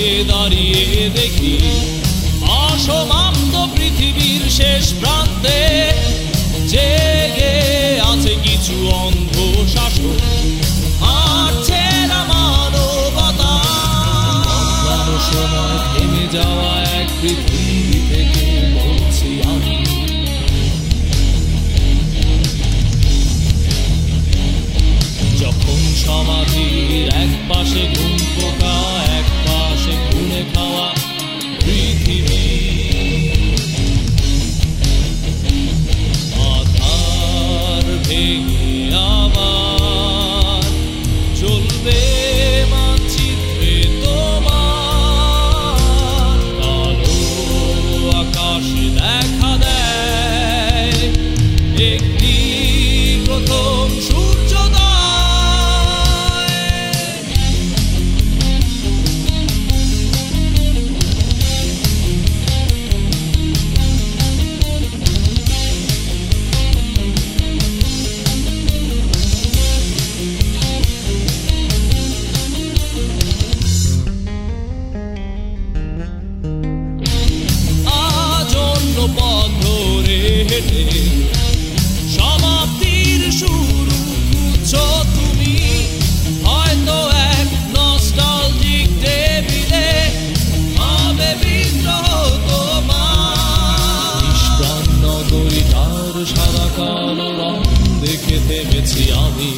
দাঁড়িয়ে দেখি অসমাপ্ত পৃথিবীর শেষ প্রান্তে জেগে আছে কিছু অন্ধ শাসক, মারছে না মানবতা। সময় থেমে যাওয়া এক পৃথিবী থেকে বলছি আমি, যখন সমাধির এক পাশে ঘুম পোকা, এক পাশে খুনে খাওয়া পৃথিবী, আধার ভেঙে আবার চলবে মানচিত্রে তোমার, কালো আকাশে দেখা দেয় একটি প্রথম সূর্যোদয়। পথ ধরে হেঁটে সমাপ্তির শুরু খুঁজছো তুমি, হয়তো এক নস্টালজিক টেবিলে হবে বিদ্রোহ তোমার। নিষ্প্রাণ নগরীটার সাদা কালো রং দেখে থেমেছি আমি,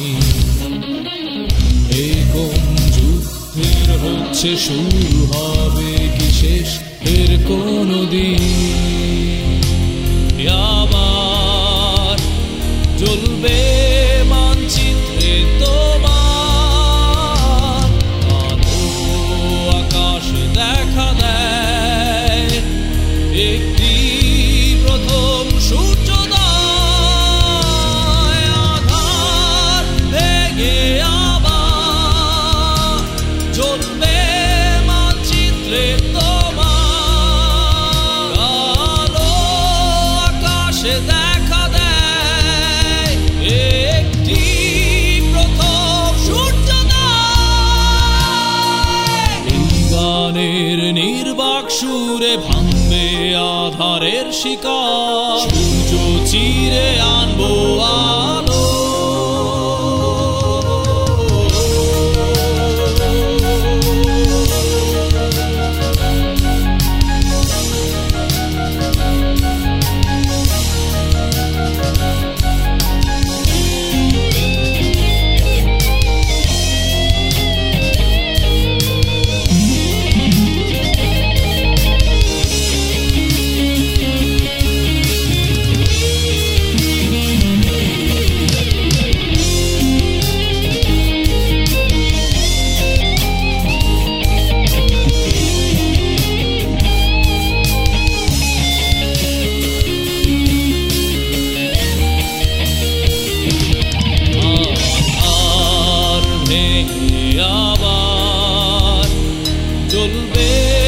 এই কোন যুদ্ধের হচ্ছে শুরু, হবে কি শেষ এর কোনো দিন? আবার চলবে মানচিত্রে তোমার, কালো আকাশে দেখা দেয় একটি প্রথম সূর্যোদয়, আধার ভেঙে আবার চলবে মানচিত্রে দেখা দেয় একটি প্রথম সূর্যোদয়। এই গানের নির্বাক সুরে ভাঙবে আধারের শিকার, সূর্য চিরে আনবো আলো। আবার চলবে